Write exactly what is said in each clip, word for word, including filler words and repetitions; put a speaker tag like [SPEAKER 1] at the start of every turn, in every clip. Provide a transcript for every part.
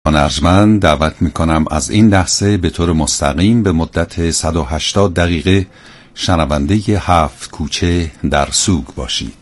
[SPEAKER 1] ارجمند دعوت میکنم از این لحظه به طور مستقیم به مدت صد و هشتاد دقیقه شنونده هفت کوچه در سوگ باشید.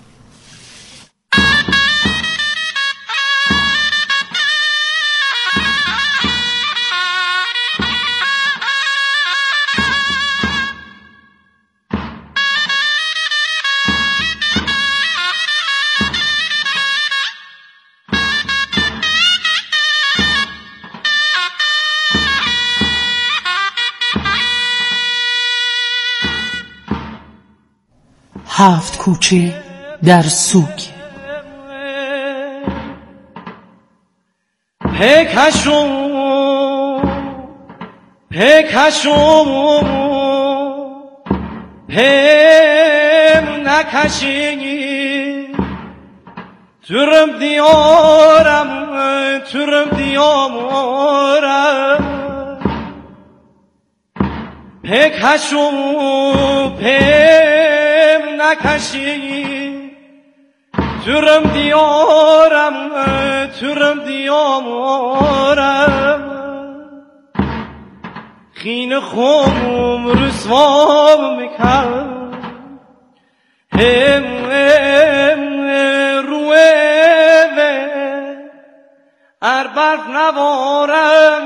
[SPEAKER 2] هفت کوچه در سوگ.
[SPEAKER 3] پیکشون پیکشون پیم نکشی ترم دیارم ترم دیارم پیکشون پیم نکشی ترم دیارم ترم دیارم خین خوم رسوام میکن هم هم روه اربرد نوارم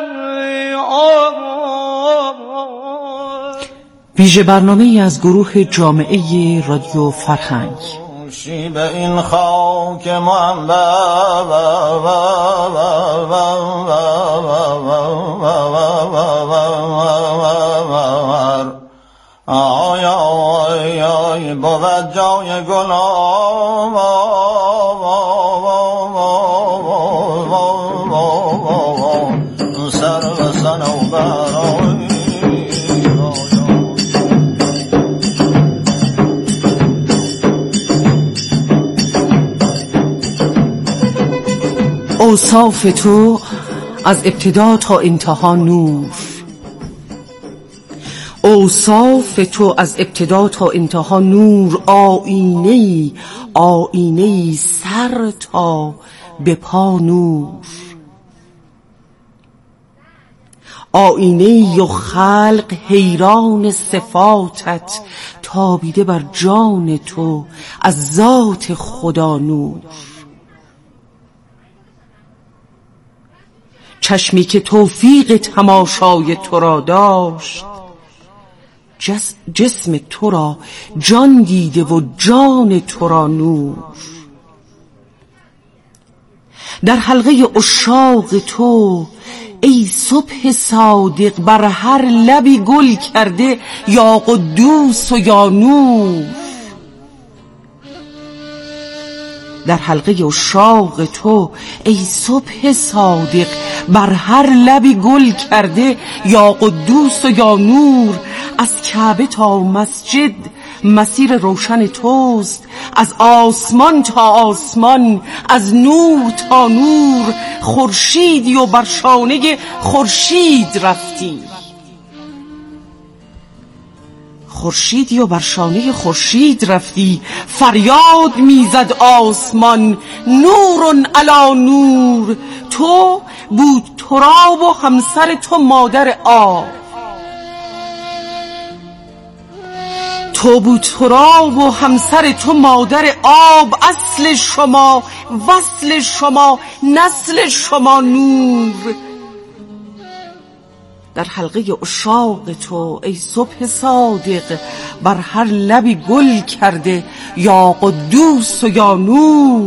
[SPEAKER 2] ویژه برنامه ای از گروه جامعه رادیو فرهنگ.
[SPEAKER 4] به این خاک منبر آی آی آی بود جای گناه سر و صنوبر
[SPEAKER 2] اوصاف تو از ابتدا تا انتها نور، اوصاف تو از ابتدا تا انتها نور، آینه‌ای آینه‌ای سر تا به پا نور، آینه‌ای و خلق حیران صفاتت، تابیده بر جان تو از ذات خدا نور، چشمی که توفیق تماشای تو را داشت، جس جسم تو را جان دیده و جان تو را نور، در حلقه عشاق تو ای صبح صادق بر هر لبی گل کرده یا قدوس و یا نور، در حلقه عشاق تو ای صبح صادق بر هر لبی گل کرده یا قدوس و یا نور، از کعبه تا مسجد مسیر روشن توست، از آسمان تا آسمان از نور تا نور، خورشیدی و بر شانه خورشید رفتی، خورشیدی و بر شانه خورشید رفتی، فریاد میزد آسمان نور علی نور، تو بود تراب و همسر تو مادر آب، تو بود تراب و همسر تو مادر آب، اصل شما وصل شما نسل شما نور، در حلقه عشاق تو ای صبح صادق بر هر لبی گل کرده یا قدوس و یا نور،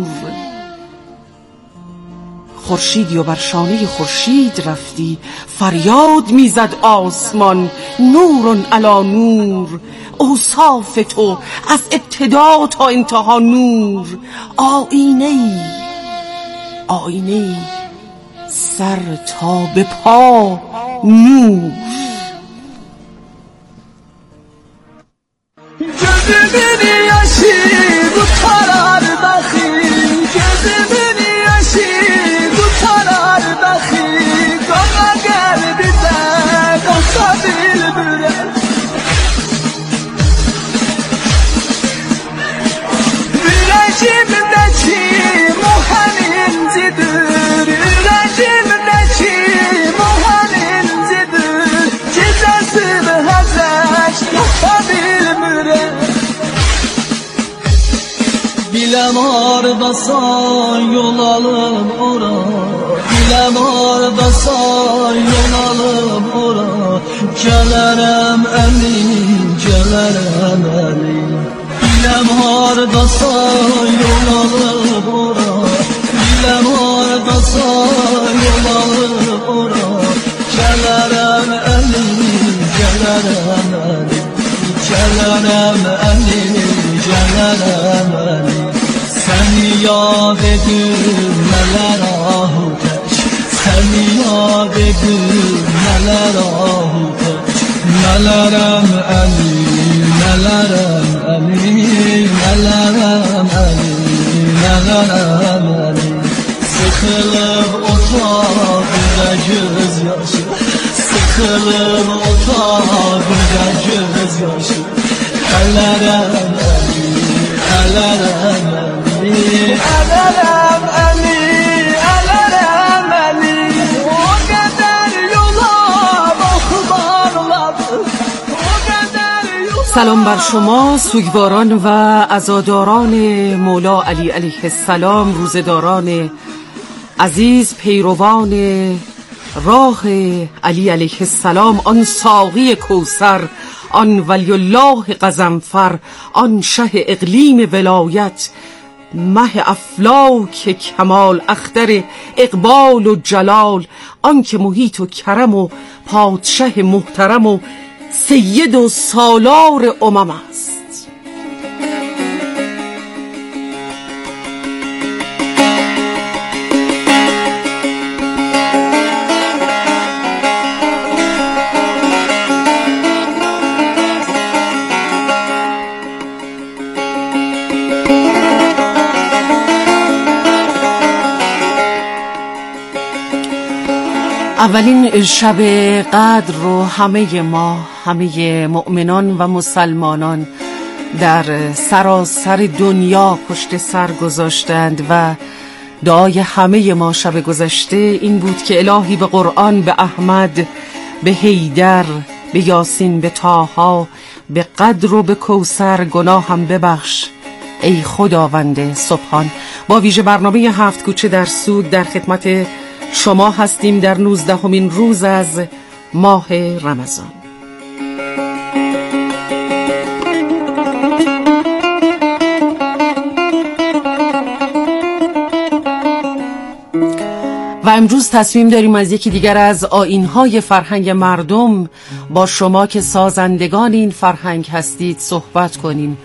[SPEAKER 2] خورشیدی و بر شانه خورشید رفتی، فریاد میزد آسمان نور علی نور، اوصاف تو از ابتدا تا انتها نور، آینه‌ای آینه‌ای سر تا به پا نور.
[SPEAKER 3] Gözümün yaşı kurtarar dahi, gözümün yaşı kurtarar dahi, Kona geldi de olsa bildiren Yüreğimdeki muhem incidir, yüreğimdeki Bilem oradasan yol alım ora, bilem oradasan yol alım ora. Gələrəm əlim, gələrəm əlim. Bilem oradasan yol alım ora, bilem oradasan yol alım ora. Gələrəm əlim, gələrəm əlim. Gələrəm əlim, gələrəm əlim. Səni yad edim, nələr ahu tək. Səni yad edim, nələr ahu tək. Nələrəm əlim, nələrəm əlim. Nələrəm əlim, nələrəm əlim. Sıxılıb otağımda göz yaşı, sıxılıb otağımda göz yaşı. Ələrəm əlim, ələrəm əlim. Ələrəm əlim, ələrəm əlim. O qədər yola baxmarladı, o qədər yola.
[SPEAKER 2] سلام بر شما سوگواران و عزاداران مولا علی علیه السلام، روزداران عزیز، پیروان راه علی علیه السلام، آن ساقی کوثر، آن ولی الله غضنفر، آن شه اقلیم ولایت، مه افلاک کمال، اختر اقبال و جلال، آن که محیط و کرم و پادشه محترم و سید و سالار امم است. اولین شب قدر رو همه ما، همه مؤمنان و مسلمانان در سراسر دنیا پشت سر گذاشتند و دعای همه ما شب گذشته این بود که الهی به قرآن، به احمد، به حیدر، به یاسین، به طاها، به قدر و به کوثر گناهم ببخش ای خداوند سبحان. با ویژه برنامه هفت کوچه در سوگ در خدمت شما هستیم در نوزدهمین روز از ماه رمضان. و امروز تصمیم داریم از یکی دیگر از آیین‌های فرهنگ مردم با شما که سازندگان این فرهنگ هستید صحبت کنیم.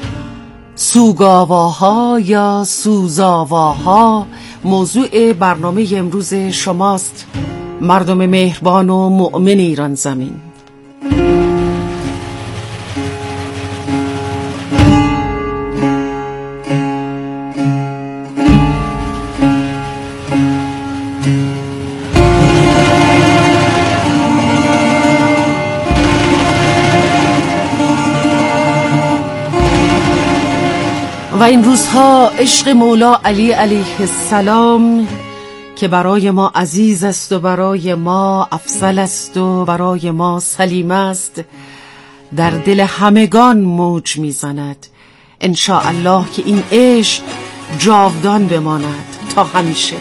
[SPEAKER 2] سوگاواها یا سوزاواها موضوع برنامه امروز شماست، مردم مهربان و مؤمن ایران زمین. و این روزها عشق مولا علی علیه السلام که برای ما عزیز است و برای ما افضل است و برای ما سلیم است در دل همگان موج میزند. ان شاء الله که این عشق جاودان بماند تا همیشه.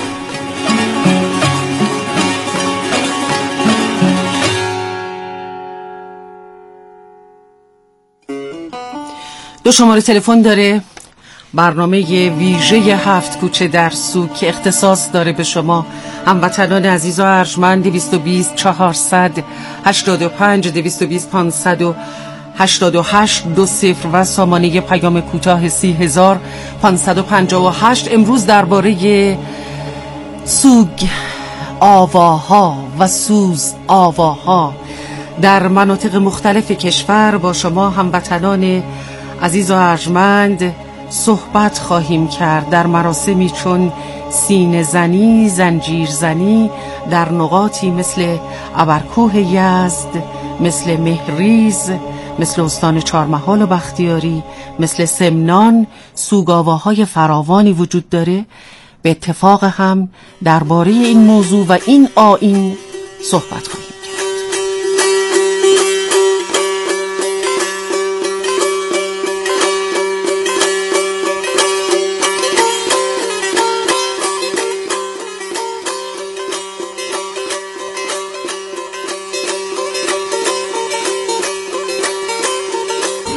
[SPEAKER 2] دو شماره تلفن داره برنامه ویژه هفت کوچه در سوگ که اختصاص داره به شما هموطنان عزیز و ارجمند. دویست و بیست چهارصد هشتاد و پنج دویست و بیست پانصد و هشتاد و هشت دو صفر و سامانه پیام کوتاه سی هزار پانصد و پنجاه و هشت. امروز درباره سوگ آواها و سوز آواها در مناطق مختلف کشور با شما هموطنان عزیز و ارجمند صحبت خواهیم کرد در مراسمی چون سینه زنی، زنجیر زنی در نقاطی مثل ابرکوه یزد، مثل مهریز، مثل استان چهارمحال و بختیاری، مثل سمنان سوگاواهای فراوانی وجود داره. به اتفاق هم درباره این موضوع و این آیین صحبت خواهیم.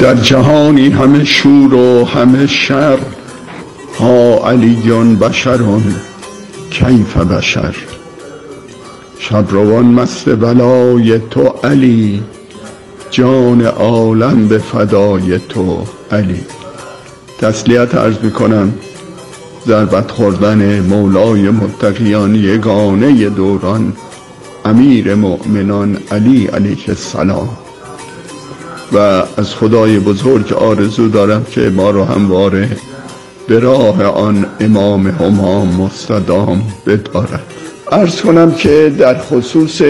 [SPEAKER 5] در جهانی همه شور و همه شر، ها علیون بشرون کیف بشر. شبروان مست بلای تو علی، جان عالم به فدای تو علی. تسلیت عرض میکنم ضربت خوردن مولای متقیان یگانه دوران امیر مؤمنان علی علیه السلام و از خدای بزرگ آرزو دارم که ما رو همواره به راه آن امام همام مستدام بدارد. عرض کنم که در خصوص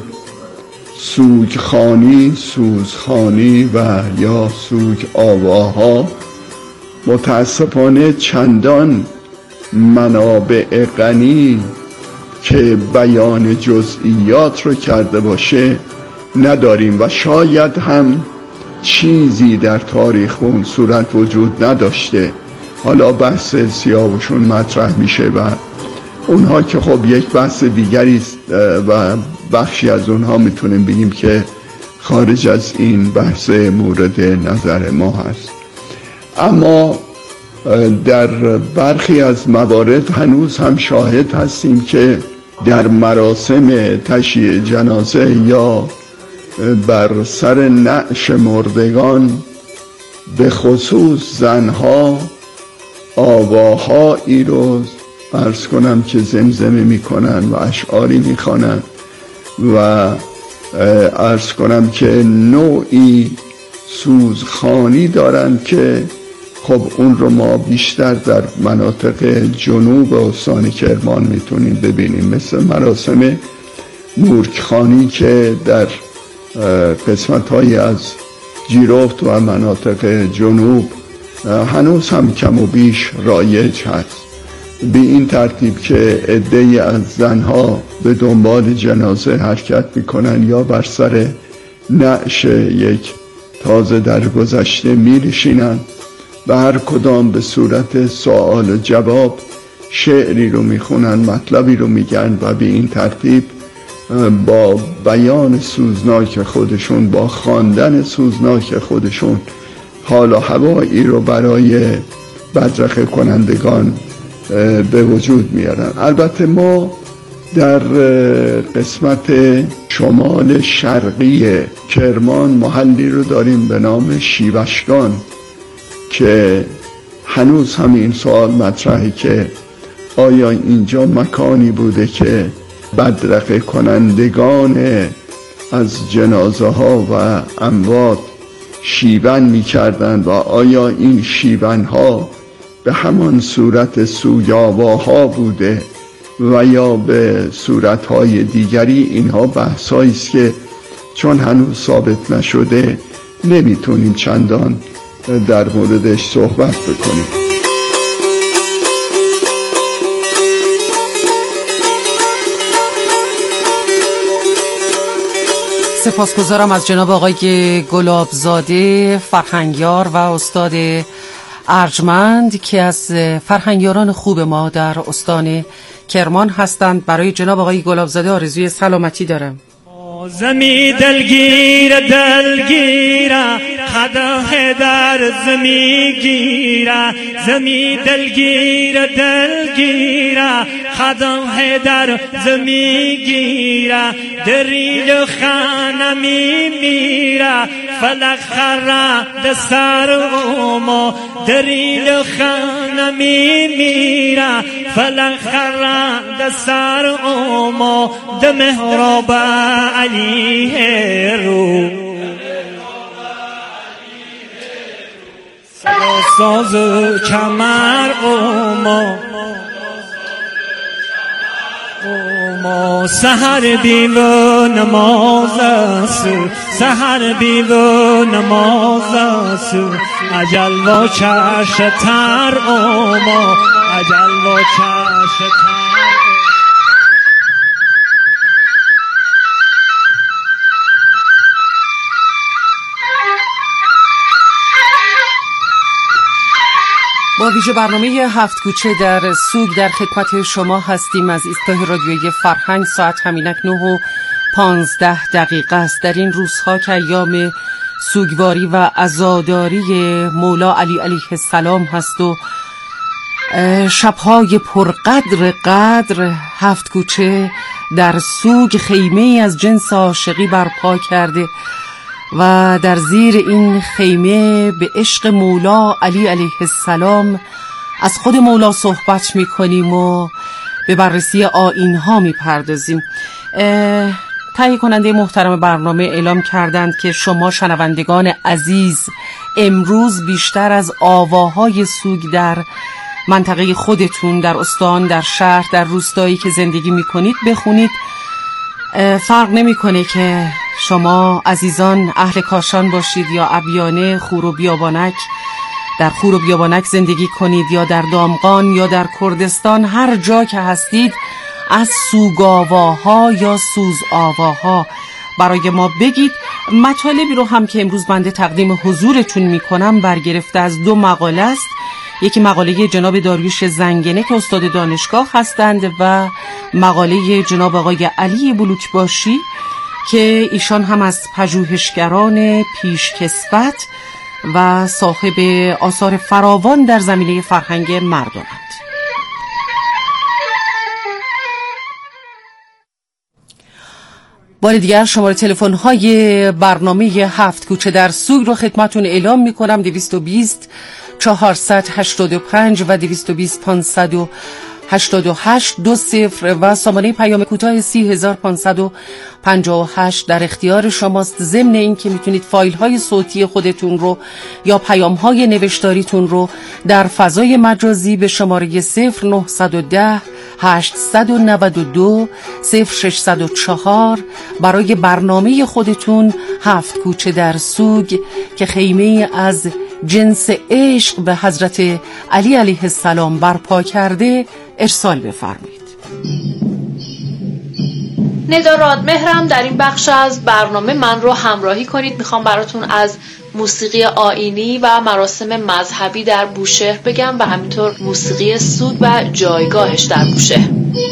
[SPEAKER 5] سوگخانی، سوزخانی و یا سوگ آواها متاسفانه چندان منابع غنی که بیان جزئیات رو کرده باشه نداریم و شاید هم چیزی در تاریخ به اون صورت وجود نداشته. حالا بحث سیاوشون مطرح میشه و اونها که خب یک بحث دیگری است و بخشی از اونها میتونیم بگیم که خارج از این بحث مورد نظر ما هست. اما در برخی از موارد هنوز هم شاهد هستیم که در مراسم تشییع جنازه یا بر سر نعش مردگان به خصوص زنها آواهایی رو عرض کنم که زمزمه میکنن و اشعاری میخوانن و عرض کنم که نوعی سوزخانی دارن که خب اون رو ما بیشتر در مناطق جنوب استان کرمان میتونیم ببینیم، مثل مراسم مورکخانی که در قسمت‌های از جیرفت و مناطق جنوب هنوز هم کم و بیش رایج هست. به این ترتیب که عده‌ای از زنها به دنبال جنازه حرکت میکنن یا بر سر نعش یک تازه درگذشته می‌نشینن و هر کدام به صورت سوال و جواب شعری رو میخونن، مطلبی رو میگن و به این ترتیب با بیان سوزناک خودشون، با خواندن سوزناک خودشون حال و هوایی رو برای بدرقه کنندگان به وجود میارن. البته ما در قسمت شمال شرقی کرمان محلی رو داریم به نام شیوشگان که هنوز همین سوال مطرحه که آیا اینجا مکانی بوده که بدرقه کنندگان از جنازه ها و اموات شیون می کردن و آیا این شیون ها به همان صورت سوگاواها بوده و یا به صورت های دیگری؟ اینها بحث هاییست که چون هنوز ثابت نشده نمیتونیم چندان در موردش صحبت بکنیم.
[SPEAKER 2] سپاسگزارم از جناب آقای گلابزاده فرهنگیار و استاد ارجمند که از فرهنگیاران خوب ما در استان کرمان هستند. برای جناب آقای گلابزاده آرزوی سلامتی دارم.
[SPEAKER 3] زمی دلگیر دلگیر خدا در زمی گیره، زمی دلگیر دلگیر خدا در زمی گیره، دریل خانمی میره فلک خرا دسر اوما، دریل خانمی میره فلک خرا دسر اوما، دمهراب علیه رو ساز کمر اوما، اوما سهر بیو نماز است، سهر بیو نماز است، اجل و چش تر اوما، اجل و چش تر.
[SPEAKER 2] با ویژه برنامه هفت کوچه در سوگ در خدمت شما هستیم از ایستگاه رادیویی فرهنگ. ساعت همینک نه و پانزده دقیقه است. در این روزها که ایام سوگواری و عزاداری مولا علی علیه السلام هست و شبهای پرقدر قدر هفت کوچه در سوگ خیمه از جنس عاشقی برپا کرده و در زیر این خیمه به عشق مولا علی علیه السلام از خود مولا صحبت میکنیم و به بررسی آیین‌ها میپردازیم. تهیه کننده محترم برنامه اعلام کردند که شما شنوندگان عزیز امروز بیشتر از آواهای سوگ در منطقه خودتون، در استان، در شهر، در روستایی که زندگی میکنید بخونید. فرق نمیکنه که شما عزیزان اهل کاشان باشید یا ابیانه، خور و بیابانک، در خور و بیابانک زندگی کنید یا در دامغان یا در کردستان، هر جا که هستید از سوگاواها یا سوزآواها برای ما بگید. مطالبی رو هم که امروز بنده تقدیم حضورتون میکنم برگرفته از دو مقاله است. یکی مقاله جناب داریوش زنگنه که استاد دانشگاه هستند و مقاله جناب آقای علی بلوکباشی که ایشان هم از پژوهشگران پیشکسوت و صاحب آثار فراوان در زمینه فرهنگ مردمند. بار دیگر شماره تلفن های برنامه هفت کوچه در سوگ رو خدمتون اعلام می کنم: دویست و بیست چهارصد هشتاد و پنج و دویست و بیست پانصد و هشتاد و هشت دو صفر و سامانه پیام کوتاه سی هزار پانصد و پنجاه و هشت در اختیار شماست. ضمن این که میتونید فایل های صوتی خودتون رو یا پیام های نوشتاریتون رو در فضای مجازی به شماره صفر نهصد و ده هشتصد و نود و دو صفر ششصد و چهار برای برنامه خودتون هفت کوچه در سوگ که خیمه از جنس عشق به حضرت علی علیه السلام برپا کرده ارسال بفرمایید.
[SPEAKER 6] ندا رادمهرم در این بخش از برنامه من رو همراهی کنید. میخوام براتون از موسیقی آیینی و مراسم مذهبی در بوشهر بگم و همینطور موسیقی سوگ و جایگاهش در بوشهر.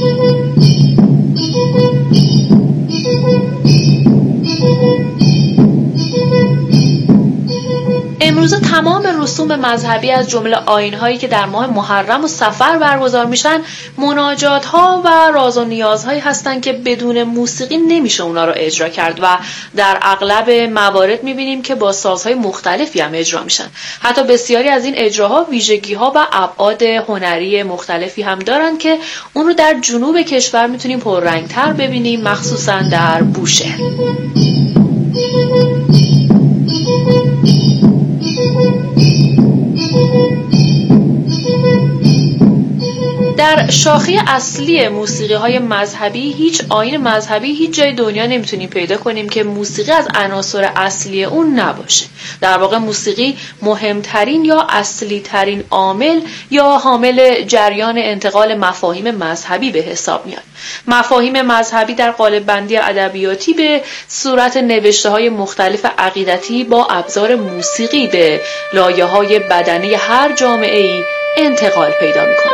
[SPEAKER 6] امروز تمام رسوم مذهبی از جمله آیین‌هایی که در ماه محرم و صفر برگزار میشن مناجات‌ها و راز و نیازهایی هستن که بدون موسیقی نمیشه اونا رو اجرا کرد و در اغلب موارد میبینیم که با سازهای مختلفی هم اجرا میشن. حتی بسیاری از این اجراها ویژگی‌ها و ابعاد هنری مختلفی هم دارن که اون رو در جنوب کشور میتونیم پررنگ‌تر ببینیم، مخصوصا در بوشهر. در شاخه اصلی موسیقی های مذهبی هیچ آیین مذهبی هیچ جای دنیا نمیتونیم پیدا کنیم که موسیقی از عناصر اصلی اون نباشه. در واقع موسیقی مهمترین یا اصلی ترین عامل یا حامل جریان انتقال مفاهیم مذهبی به حساب میاد. مفاهیم مذهبی در قالب بندی ادبیاتی به صورت نوشته های مختلف عقیدتی با ابزار موسیقی به لایه های بدنه هر جامعه‌ای انتقال پیدا میکنه.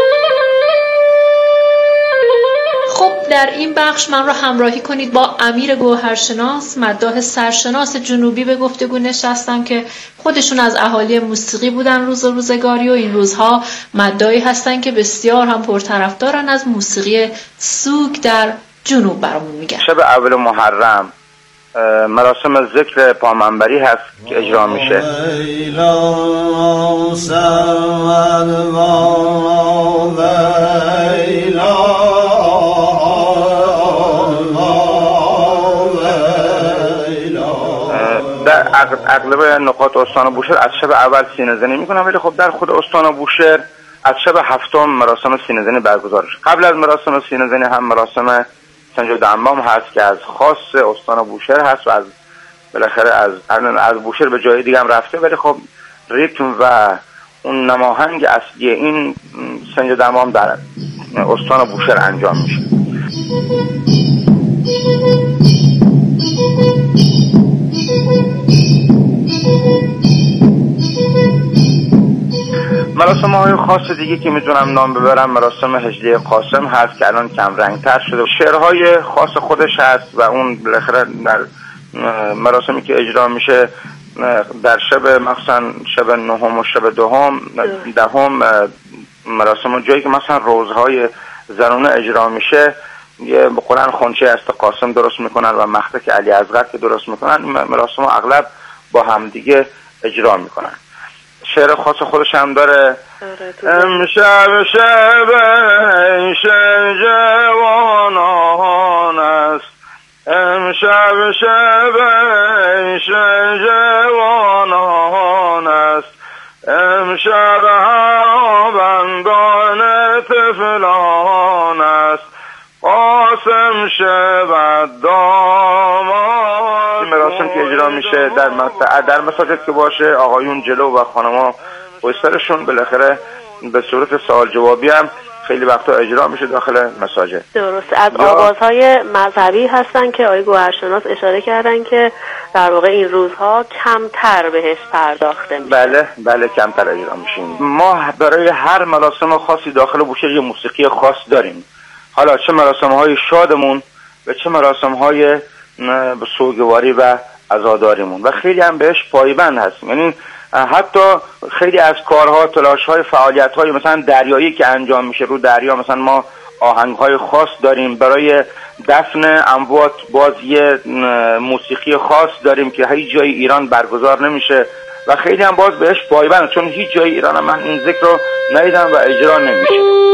[SPEAKER 6] خب در این بخش من رو همراهی کنید با امیر گوهرشناس، مداح سرشناس جنوبی به گفتگو نشستم که خودشون از اهالی موسیقی بودن روز و روزگاری و این روزها مداحی هستن که بسیار هم پرطرفدارن از موسیقی سوگ در جنوب برامون میگن.
[SPEAKER 7] شب اول محرم مراسم ذکر پامنبری هست که اجرا میشه. در اغلب نقاط استان بوشهر از شب اول سینه زنی میکنن، ولی خب در خود استان بوشهر از شب هفتم مراسم سینه زنی برگزار شد. قبل از مراسم سینه زنی هم مراسم سنج دمام هست که از خاص استان بوشهر هست و از بالاخره از از بوشهر به جای دیگه هم رفته، ولی خب ریتم و اون نماهنگ اصلی این سنج دمام در استان بوشهر انجام میشه. مراسم های خاص دیگه که میتونم نام ببرم مراسم هجله قاسم هست که الان کم رنگ تر شده، شعرهای خاص خودش هست و اون بالاخره در مراسمی که اجرا میشه در شب مثلا شب نهم و شب دهم دهم مراسم جایی که مثلا روزهای زنانه اجرا میشه یه به قرآن خونچه است قاسم درست میکنن و مخدک علی اصغر که درست میکنن. مراسم اغلب با هم دیگه اجرا میکنن. شعر خاص خودش هم داره. امشب شب شب جوانان است، امشب شب شب جوانان است، امشب هرابندان طفلان است، قاسم شب دامان. مراسم که اجرا میشه در در مساجد که باشه آقایون جلو و خانما پشترشون، بالاخره به صورت سوال جوابی هم خیلی وقتا اجرا میشه داخل مساجد.
[SPEAKER 8] درست. از آوازهای مذهبی هستن که آقای گوهرشناس اشاره کردن که در واقع این روزها کمتر بهش پرداخته میشه.
[SPEAKER 7] بله بله کمتر اجرا میشیم. ما برای هر مراسم خاصی داخل بوشهر یه موسیقی خاص داریم، حالا چه مراسم های شادمون و چه مراسم های سوگواری و عزاداریمون، و خیلی هم بهش پایبند هستیم. یعنی حتی خیلی از کارها، تلاش‌های، فعالیت‌های مثلا دریایی که انجام میشه رو دریا، مثلا ما آهنگ‌های خاص داریم برای دفن اموات، باز یه موسیقی خاص داریم که هیچ جای ایران برگزار نمیشه و خیلی هم باز بهش پایبند، چون هیچ جای ایران هم من این ذکر رو ندیدم و اجرا نمیشه.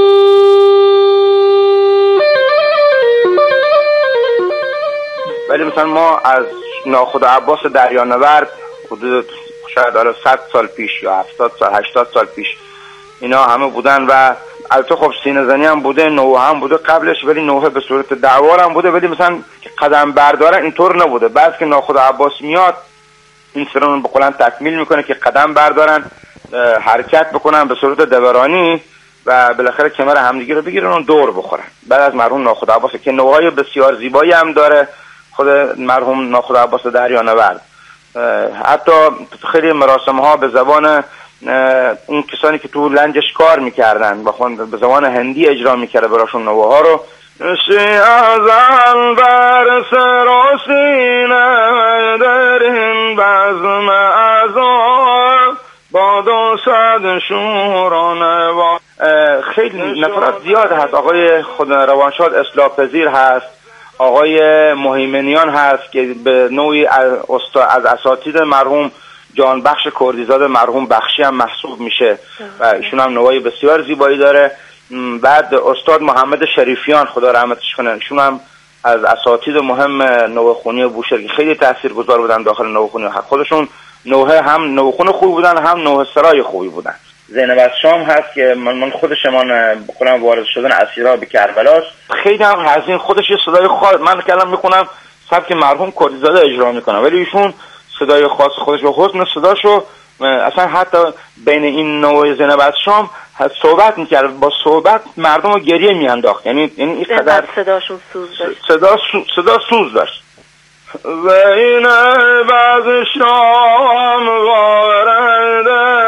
[SPEAKER 7] ولی مثلا ما از ناخدا عباس دریانورد حدود شاید حالا صد سال پیش یا هفتاد سال هشتاد سال پیش اینا همه بودن و البته خب سینه زنی هم بوده، نوحه هم بوده قبلش، ولی نوحه به صورت دعوار هم بوده، ولی مثلا قدم بردارن اینطور نبوده. بعد که ناخدا عباس میاد این سرون به قولن تکمیل میکنه که قدم بردارن، حرکت بکنن به صورت دورانی و بالاخره کمر همدیگه رو بگیرن و دور بخورن بعد از مرحوم ناخدا عباس که نوحه‌های بسیار زیبایی هم داره خود مرحوم ناخدا عباس دریانورد. حتی خیلی مراسم ها به زبان اون کسانی که تو لنجش کار میکردن و خود به زبان هندی اجرا میکرده براشون نوه ها رو. سی ازل بر سر و سینه در این بزم ازار با دو صد شورانه و خیلی نفرات زیاد هست. آقای خود روانشاد اصلاح پذیر هست، آقای مهیمنیان هست که به نوعی از اساتید مرحوم جانبخش کردیزاده مرحوم بخشی هم محسوب میشه و ایشون هم نوای بسیار زیبایی داره. بعد استاد محمد شریفیان خدا رحمتش کنه، ایشون هم از اساتید مهم نوخونی بوشهر که خیلی تاثیرگذار بودن داخل نوخونی، خودشون نوحه هم نوخون خوبی بودن هم نوحه سرای خوبی بودن. زینب از شام هست که من خودشمان بکنم وارد شدن اسیرها به کربلاست، خیلی هم حزین، خودش یه صدای خاص، من کلام میخونم سبک مرحوم کردیزاده اجرا میکنه ولی ایشون صدای خاص خودش و حسن صداشو اصلا حتی بین این نوع زینب از شام صحبت میکرد، با صحبت مردم رو گریه میانداخت، یعنی یعنی این قدر
[SPEAKER 8] صداشون سوز داشت،
[SPEAKER 7] صدا سو، صدا سوز داشت. و این بعض شام وارد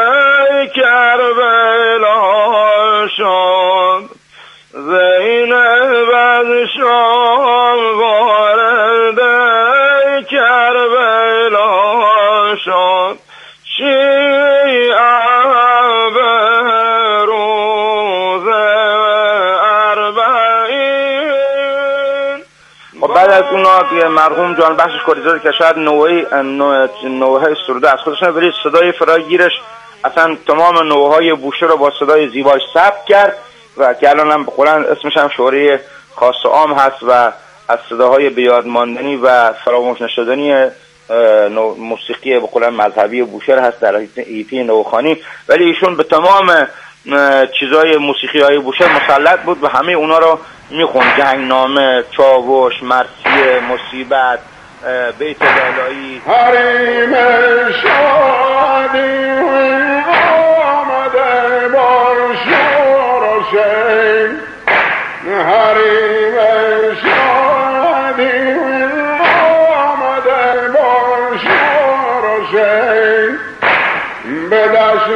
[SPEAKER 7] کربلا شد، و این بعض شام وارد کربلا شد، شیعه به روز اربعین. خب بعد از اونا مرحوم جانبخش کردیزاده که شاید نوعی نوعه سروده از خودشون، ولی صدای فراگیرش اصلا تمام نوعهای بوشهر رو با صدای زیباش ثبت کرد و که الان هم بقولن اسمش هم شهره خاص عام هست و از صداهای بیاد ماندنی و فراموش نشدنی موسیقی بقولن مذهبی بوشهر هست در ایپی نوخانی. ولی ایشون به تمام چیزای موسیقی های بوشهر مسلط بود و همه اونا رو میخوند، جنگنامه، چاوش، مرثیه، مصیبت، بیت الهی.
[SPEAKER 5] حریم شادی آمده بار شور و شین، حریم شادی آمده بار شور و شین، به دشت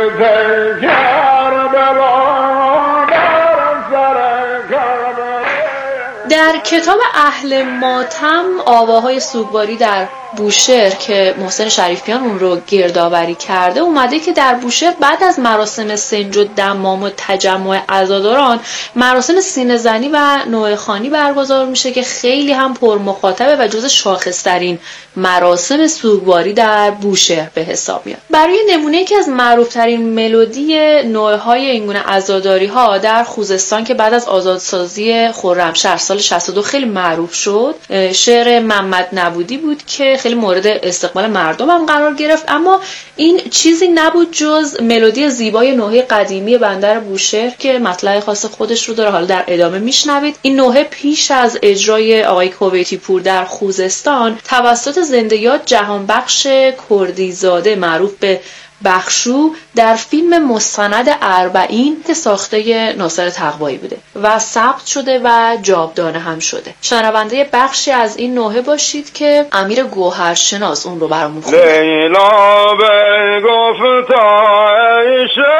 [SPEAKER 5] کربلا در سر کربلا.
[SPEAKER 6] در کتاب اهل ماتم آواهای سوگواری در بوشهر که محسن شریفیان اون رو گردآوری کرده اومده که در بوشهر بعد از مراسم سنج و دمام و تجمع عزاداران مراسم سینه زنی و نوحه خوانی برگزار میشه که خیلی هم پرمخاطبه و جز شاخص‌ترین مراسم سوگواری در بوشهر به حساب میاد. برای نمونه یکی از معروف‌ترین ملودی نوحه های این گونه عزاداری ها در خوزستان که بعد از آزادسازی خرمشهر سال شصت و دو خیلی معروف شد، شعر محمد نبودی بود که خیلی مورد استقبال مردم هم قرار گرفت. اما این چیزی نبود جز ملودی زیبای نوحه قدیمی بندر بوشهر که مطلع خاص خودش رو داره. حالا در ادامه میشنوید. این نوحه پیش از اجرای آقای کویتی پور در خوزستان توسط زنده یاد جهانبخش کردیزاده معروف به بخشو در فیلم مستند اربعین که ساخته ناصر تقوایی بوده و ثبت شده و جاودانه هم شده. شنونده بخشی از این نوحه باشید که امیر گوهرشناس اون رو برامون خونده.
[SPEAKER 7] لیلا به گفت عایشه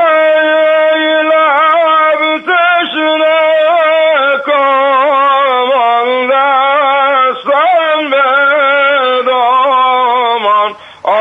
[SPEAKER 7] لب تشنه کمان دستم به دامان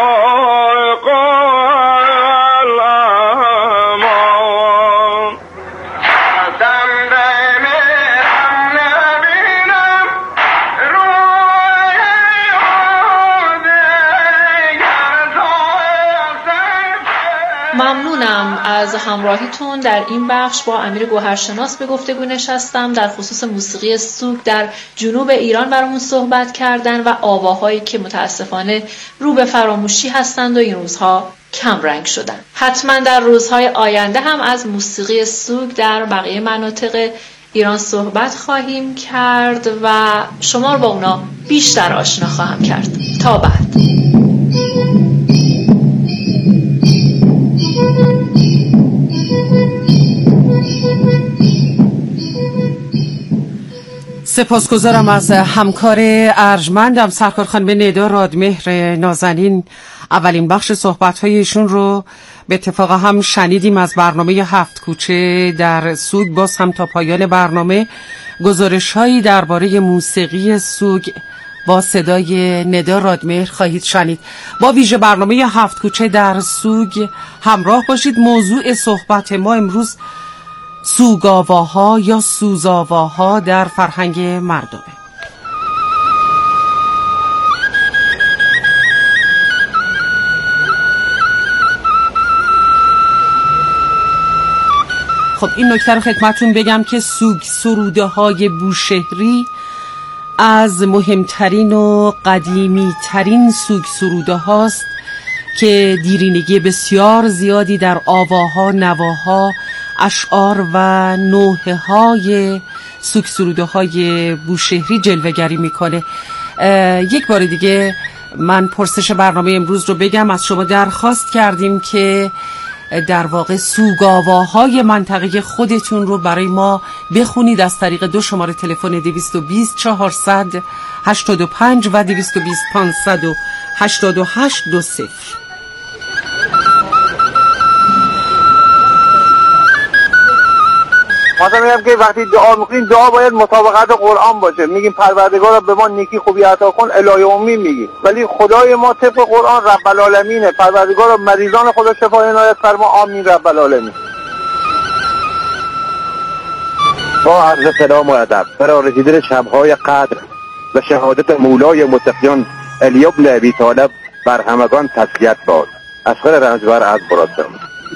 [SPEAKER 6] ممنونم از همراهیتون در این بخش. با امیر گوهرشناس به گفتگو نشستم. در خصوص موسیقی سوگ در جنوب ایران برامون صحبت کردن و آواهایی که متاسفانه رو به فراموشی هستند و این روزها کم رنگ شدن. حتما در روزهای آینده هم از موسیقی سوگ در بقیه مناطق ایران صحبت خواهیم کرد و شما رو با اونا بیشتر آشنا خواهم کرد. تا بعد.
[SPEAKER 2] سپاسگزارم از همکار ارجمندم سرکار خانم ندا رادمهر نازنین. اولین بخش صحبت‌های ایشون رو به اتفاق هم شنیدیم از برنامه هفت کوچه در سوگ. باز هم تا پایان برنامه گزارش‌هایی درباره موسیقی سوگ با صدای ندا رادمهر خواهید شنید. با ویژه برنامه هفت کوچه در سوگ همراه باشید. موضوع صحبت ما امروز سوگاواها یا سوزاواها در فرهنگ مردمه. خب این نکته رو خدمتون بگم که سوگ سروده های بوشهری از مهمترین و قدیمی ترین سوگ سروده هاست که دیرینگی بسیار زیادی در آواها، نواها، اشعار و نوحه های سوگ سروده های بوشهری جلوه‌گری میکنه. یک بار دیگه من پرسش برنامه امروز رو بگم. از شما درخواست کردیم که در واقع سوگاواهای منطقه خودتون رو برای ما بخونید از طریق دو شماره تلفن دویست و بیست چهارصد هشتاد و پنج و دویست و بیست پانصد و هشتاد و هشت دو صفر.
[SPEAKER 9] مثلا میگم که وقتی دعا میکنیم دعا باید مطابقت قرآن باشه. میگیم پروردگارا به ما نیکی خوبی عطا کن الی یومی میگیم، ولی خدای ما طبق قرآن رب العالمینه. پروردگارا مریضان خدا شفا عنایت فرما، آمین رب العالمین. با عرض سلام و ادب برای رسیدن شبهای قدر و شهادت مولای متقیان علی بن ابی طالب بر همگان تسلیت باد. اصغر رنجبر از برادرم.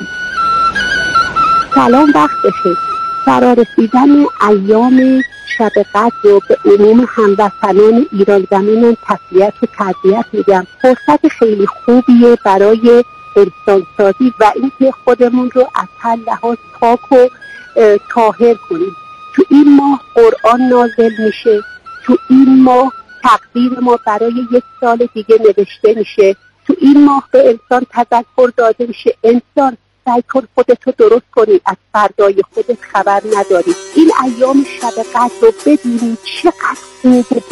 [SPEAKER 10] سلام وقت بخیر. برای رسیدن ایام شب قدر رو به عموم هموطنان ایران زمین تسلیت و تعزیت میگم. فرصت خیلی خوبیه برای انسانسازی و اینکه خودمون رو از هر لحاظ پاک و طاهر کنیم. تو این ماه قرآن نازل میشه، تو این ماه تقدیر ما برای یک سال دیگه نوشته میشه، تو این ماه به انسان تذکر داده میشه انسان سعی کن خودتو درست کنی، از فردای خودت خبر نداری. این ایام شب قدر رو ببینید چقدر خوبه.